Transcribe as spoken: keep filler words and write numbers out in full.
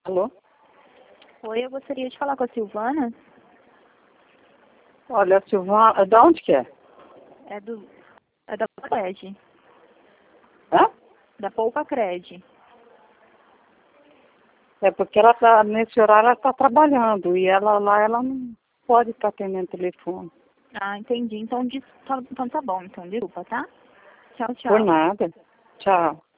Alô? Oi, eu gostaria de falar com a Silvana. Olha, Silvana, de onde que é? É do é da Poupa Cred. Hã? Da Poupa Cred. É porque ela tá, nesse horário ela está trabalhando e ela lá, ela não pode estar atendendo telefone. Ah, entendi. Então, des... tá- então tá bom, então desculpa, tá? Tchau, Por tchau. nada. Tchau.